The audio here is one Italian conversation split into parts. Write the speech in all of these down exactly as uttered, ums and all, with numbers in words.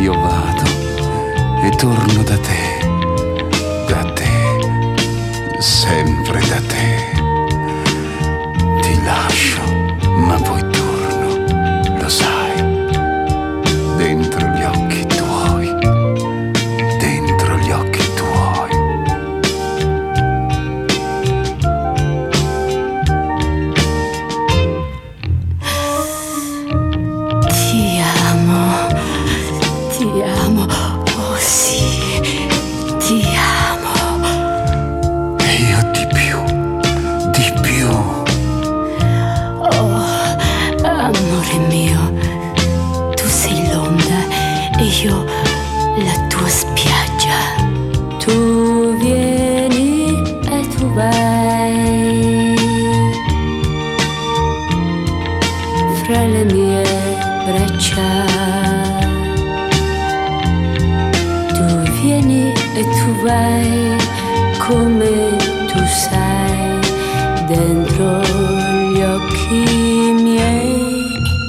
io vado e torno da te, da te, sempre da te. Ti lascio, ma poi torno, lo sai, dentro gli occhi tuoi, dentro gli occhi tuoi. Ti amo, ti amo, oh sì, ti amo. E io di più, di più. Oh, amore mio, tu sei l'onda e io la tua spiaggia. Tu vieni e tu vai fra le mie braccia. Tu vieni e tu vai come tu sai dentro gli occhi miei.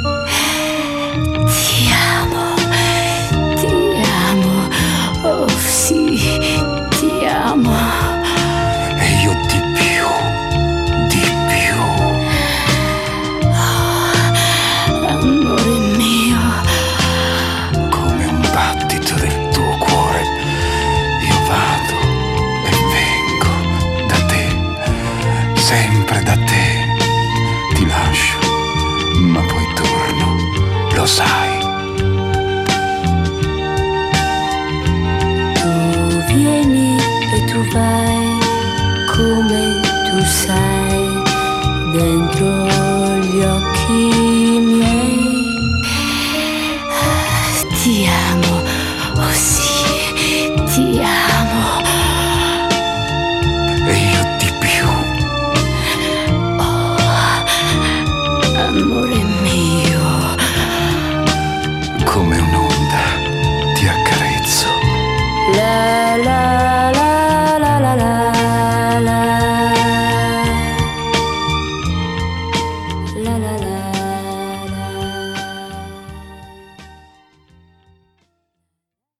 Ti amo, ti amo, oh sì, ti amo. E io di più, di più. Amore mio, Come un battito del tuo cuore, io vado e vengo da te, sempre da te. Ti lascio, ma poi torno, lo sai. tu vieni e tu vai come tu sai dentro gli occhi miei. Ti amo.